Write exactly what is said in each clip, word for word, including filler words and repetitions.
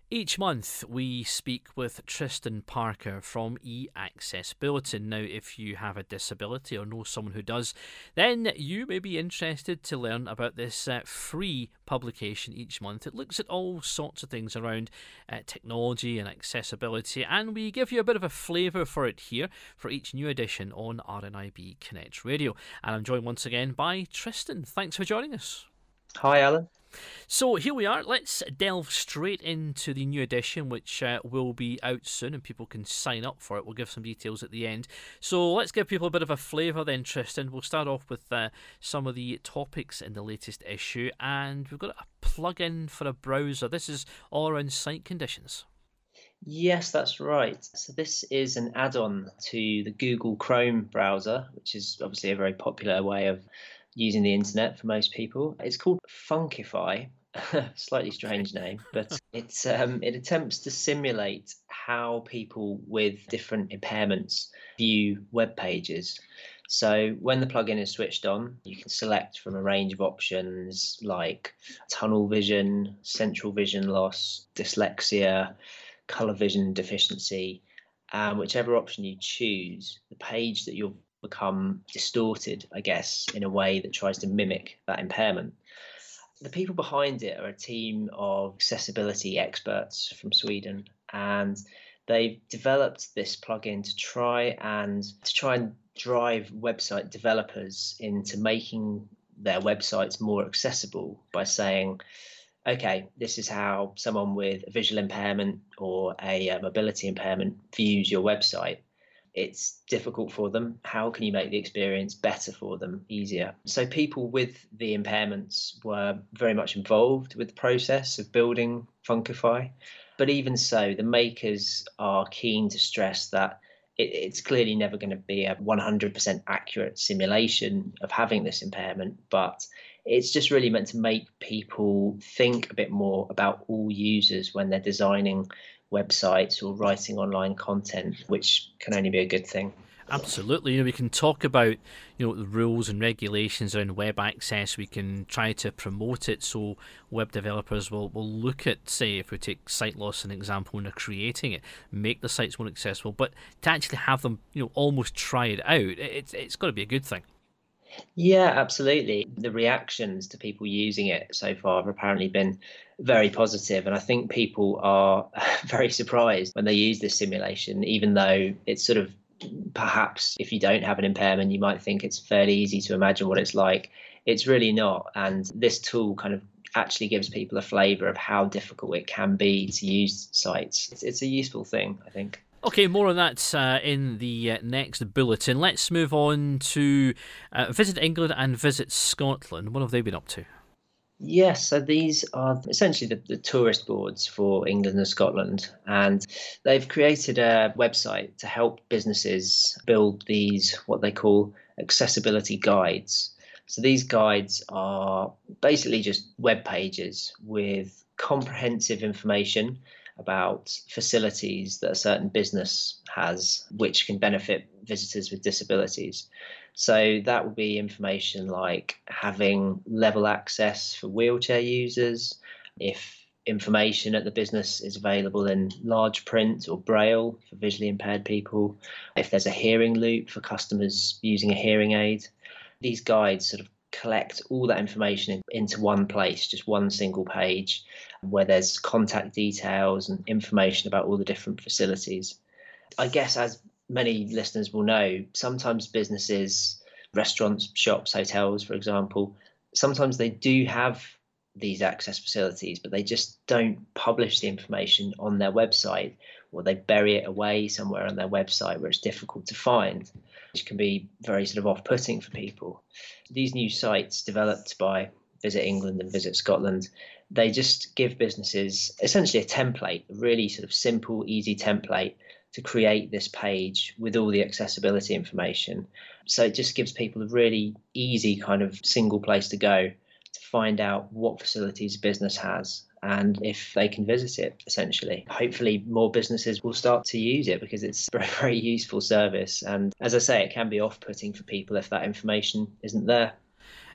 Each month, we speak with Tristan Parker from eAccess Bulletin. Now, if you have a disability or know someone who does, then you may be interested to learn about this uh, free publication each month. It looks at all sorts of things around uh, technology and accessibility, and we give you a bit of a flavour for it here for each new edition on R N I B Connect Radio. And I'm joined once again by Tristan. Thanks for joining us. Hi, Alan. So here we are. Let's delve straight into the new edition, which uh, will be out soon and people can sign up for it. We'll give some details at the end. So let's give people a bit of a flavour then, Tristan. We'll start off with uh, some of the topics in the latest issue, and we've got a plug-in for a browser. This is all around site conditions. Yes, that's right. So this is an add-on to the Google Chrome browser, which is obviously a very popular way of using the internet for most people. It's called Funkify, slightly strange name, but it's um, it attempts to simulate how people with different impairments view web pages. So when the plugin is switched on, you can select from a range of options like tunnel vision, central vision loss, dyslexia, color vision deficiency, and whichever option you choose, the page that you'll become distorted, I guess, in a way that tries to mimic that impairment. The people behind it are a team of accessibility experts from Sweden, and they've developed this plugin to try and to try and drive website developers into making their websites more accessible by saying, okay, this is how someone with a visual impairment or a uh, mobility impairment views your website. It's difficult for them. How can you make the experience better for them, easier? So people with the impairments were very much involved with the process of building Funkify. But even so, the makers are keen to stress that it, it's clearly never going to be a one hundred percent accurate simulation of having this impairment, but it's just really meant to make people think a bit more about all users when they're designing websites or writing online content, which can only be a good thing. Absolutely. You know, we can talk about, you know, the rules and regulations around web access. We can try to promote it so web developers will, will look at, say, if we take SiteLoss as an example when they're creating it, make the sites more accessible, but to actually have them, you know, almost try it out, it's it's got to be a good thing. Yeah, absolutely. The reactions to people using it so far have apparently been very positive, and I think people are very surprised when they use this simulation, even though it's sort of, perhaps if you don't have an impairment, you might think it's fairly easy to imagine what it's like. It's really not, and this tool kind of actually gives people a flavour of how difficult it can be to use sites. It's, it's a useful thing, I think. Okay, more on that uh, in the uh, next bulletin. Let's move on to uh, Visit England and Visit Scotland. What have they been up to? Yes, so these are essentially the, the tourist boards for England and Scotland, and they've created a website to help businesses build these, what they call accessibility guides. So these guides are basically just web pages with comprehensive information about facilities that a certain business has, which can benefit visitors with disabilities. So that would be information like having level access for wheelchair users, if information at the business is available in large print or braille for visually impaired people, if there's a hearing loop for customers using a hearing aid. These guides sort of collect all that information into one place, just one single page, where there's contact details and information about all the different facilities. I guess, as many listeners will know, sometimes businesses, restaurants, shops, hotels, for example, sometimes they do have these access facilities, but they just don't publish the information on their website, or they bury it away somewhere on their website where it's difficult to find, which can be very sort of off-putting for people. These new sites developed by Visit England and Visit Scotland, they just give businesses essentially a template, a really sort of simple, easy template to create this page with all the accessibility information. So it just gives people a really easy kind of single place to go to find out what facilities a business has and if they can visit it, essentially. Hopefully more businesses will start to use it because it's a very, very useful service. And as I say, it can be off-putting for people if that information isn't there.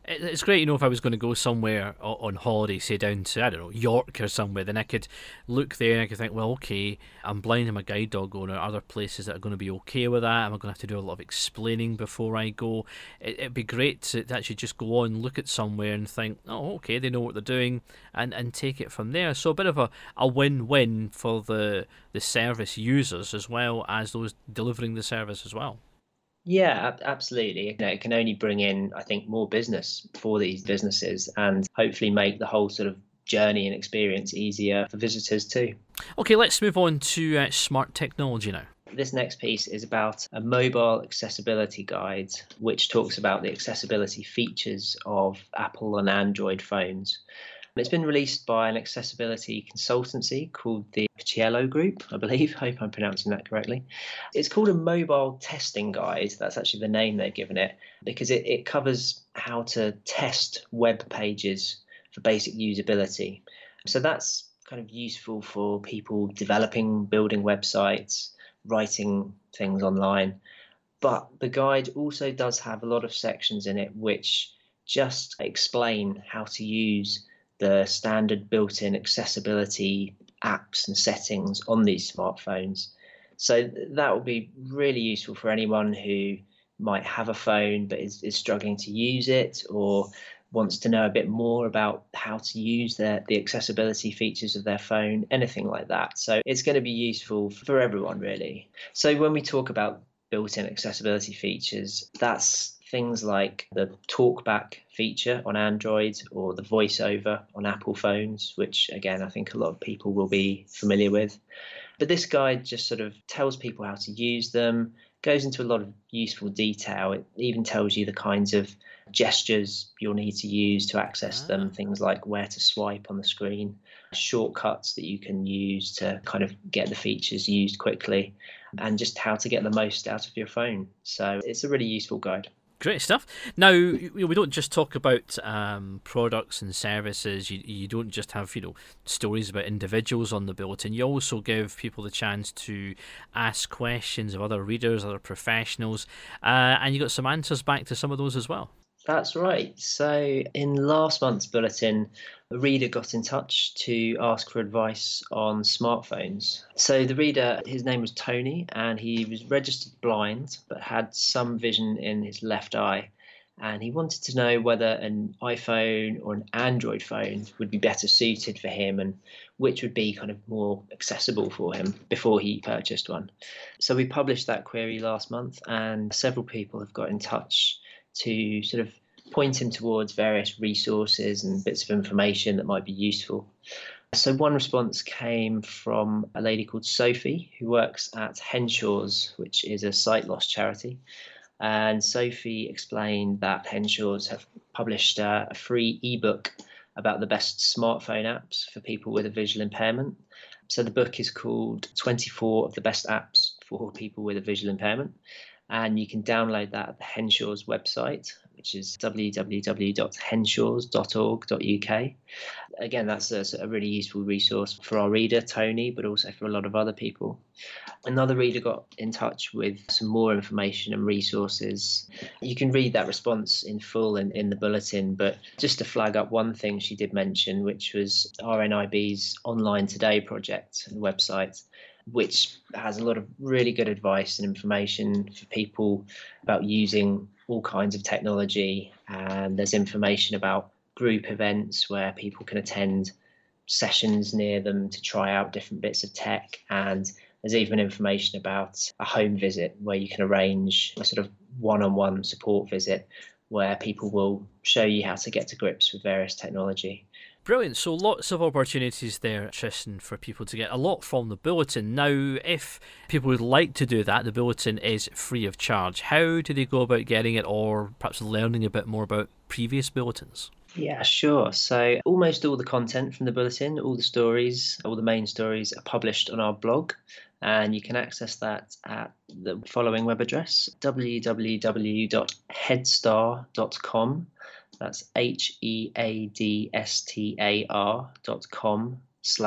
It's great, you know, if I was going to go somewhere on holiday, say down to, I don't know, York or somewhere, then I could look there and I could think, well, okay, I'm blind, I'm a guide dog owner. Are there places that are going to be okay with that? Am I going to have to do a lot of explaining before I go? It, it'd be great to, to actually just go on, look at somewhere and think, oh, okay, they know what they're doing, and, and take it from there. So a bit of a, a win-win for the, the service users as well as those delivering the service as well. Yeah, absolutely. You know, it can only bring in, I think, more business for these businesses and hopefully make the whole sort of journey and experience easier for visitors too. Okay, let's move on to uh, smart technology now. This next piece is about a mobile accessibility guide, which talks about the accessibility features of Apple and Android phones. It's been released by an accessibility consultancy called the Picciello Group, I believe. Hope I'm pronouncing that correctly. It's called a mobile testing guide. That's actually the name they've given it, because it, it covers how to test web pages for basic usability. So that's kind of useful for people developing, building websites, writing things online. But the guide also does have a lot of sections in it which just explain how to use the standard built-in accessibility apps and settings on these smartphones. So that will be really useful for anyone who might have a phone but is, is struggling to use it, or wants to know a bit more about how to use their, the accessibility features of their phone, anything like that. So it's going to be useful for everyone, really. So when we talk about built-in accessibility features, that's things like the TalkBack feature on Android or the VoiceOver on Apple phones, which again, I think a lot of people will be familiar with. But this guide just sort of tells people how to use them, goes into a lot of useful detail. It even tells you the kinds of gestures you'll need to use to access ah. them, things like where to swipe on the screen, shortcuts that you can use to kind of get the features used quickly, and just how to get the most out of your phone. So it's a really useful guide. Great stuff. Now, we don't just talk about um, products and services. You, you don't just have, you know, stories about individuals on the bulletin. You also give people the chance to ask questions of other readers, other professionals, uh, and you got some answers back to some of those as well. That's right. So in last month's bulletin, a reader got in touch to ask for advice on smartphones. So the reader, his name was Tony, and he was registered blind but had some vision in his left eye. And he wanted to know whether an iPhone or an Android phone would be better suited for him, and which would be kind of more accessible for him before he purchased one. So we published that query last month, and several people have got in touch to sort of point him towards various resources and bits of information that might be useful. So one response came from a lady called Sophie, who works at Henshaws, which is a sight loss charity. And Sophie explained that Henshaws have published a free ebook about the best smartphone apps for people with a visual impairment. So the book is called twenty-four of the Best Apps for People with a Visual Impairment. And you can download that at the Henshaws website, which is w w w dot henshaws dot org dot u k. Again, that's a, a really useful resource for our reader, Tony, but also for a lot of other people. Another reader got in touch with some more information and resources. You can read that response in full in, in the bulletin, but just to flag up one thing she did mention, which was R N I B's Online Today project and website, which has a lot of really good advice and information for people about using all kinds of technology. And there's information about group events where people can attend sessions near them to try out different bits of tech. And there's even information about a home visit where you can arrange a sort of one-on-one support visit where people will show you how to get to grips with various technology. Brilliant. So lots of opportunities there, Tristan, for people to get a lot from the bulletin. Now, if people would like to do that, the bulletin is free of charge. How do they go about getting it, or perhaps learning a bit more about previous bulletins? Yeah, sure. So almost all the content from the bulletin, all the stories, all the main stories are published on our blog, and you can access that at the following web address, w w w dot headstar dot com. That's H E A D S T A R dot com slash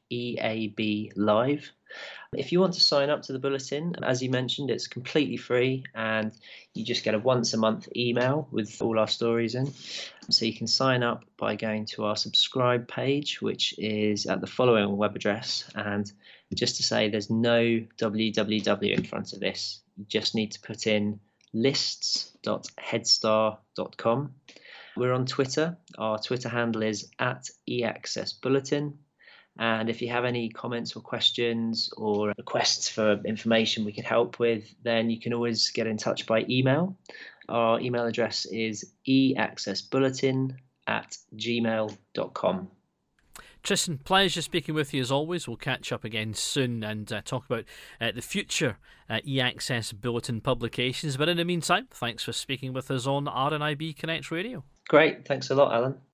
E A B Live. If you want to sign up to the bulletin, as you mentioned, it's completely free and you just get a once a month email with all our stories in. So you can sign up by going to our subscribe page, which is at the following web address. And just to say, there's no w w w in front of this. You just need to put in lists dot headstar dot com. We're on Twitter. Our Twitter handle is at eaccessbulletin. And if you have any comments or questions or requests for information we can help with, then you can always get in touch by email. Our email address is eaccessbulletin at gmail dot com. Tristan, pleasure speaking with you as always. We'll catch up again soon and uh, talk about uh, the future uh, eAccess Bulletin publications. But in the meantime, thanks for speaking with us on R N I B Connect Radio. Great. Thanks a lot, Alan.